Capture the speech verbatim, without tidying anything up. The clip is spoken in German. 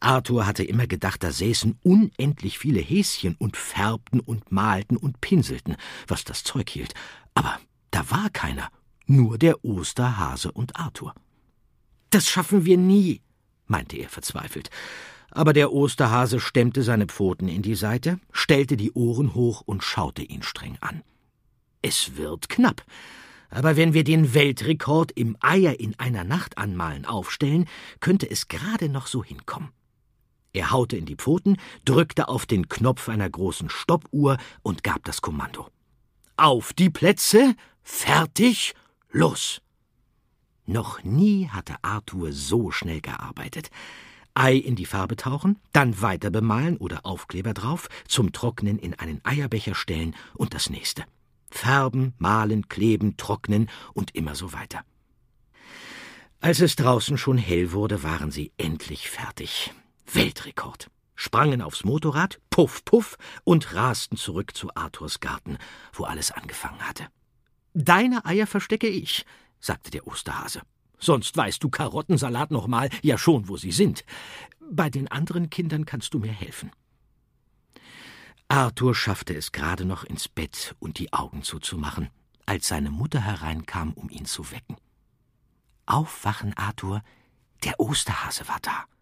Arthur hatte immer gedacht, da säßen unendlich viele Häschen und färbten und malten und pinselten, was das Zeug hielt. Aber da war keiner, nur der Osterhase und Arthur. »Das schaffen wir nie«, meinte er verzweifelt. Aber der Osterhase stemmte seine Pfoten in die Seite, stellte die Ohren hoch und schaute ihn streng an. »Es wird knapp. Aber wenn wir den Weltrekord im Eier in einer Nacht anmalen aufstellen, könnte es gerade noch so hinkommen.« Er haute in die Pfoten, drückte auf den Knopf einer großen Stoppuhr und gab das Kommando. »Auf die Plätze, fertig, los!« Noch nie hatte Arthur so schnell gearbeitet. Ei in die Farbe tauchen, dann weiter bemalen oder Aufkleber drauf, zum Trocknen in einen Eierbecher stellen und das nächste. Färben, malen, kleben, trocknen und immer so weiter. Als es draußen schon hell wurde, waren sie endlich fertig. Weltrekord. Sprangen aufs Motorrad, puff, puff, und rasten zurück zu Arthurs Garten, wo alles angefangen hatte. »Deine Eier verstecke ich«, sagte der Osterhase. »Sonst weißt du Karottensalat noch mal ja schon, wo sie sind. Bei den anderen Kindern kannst du mir helfen.« Arthur schaffte es gerade noch ins Bett und die Augen zuzumachen, als seine Mutter hereinkam, um ihn zu wecken. »Aufwachen, Arthur, der Osterhase war da.«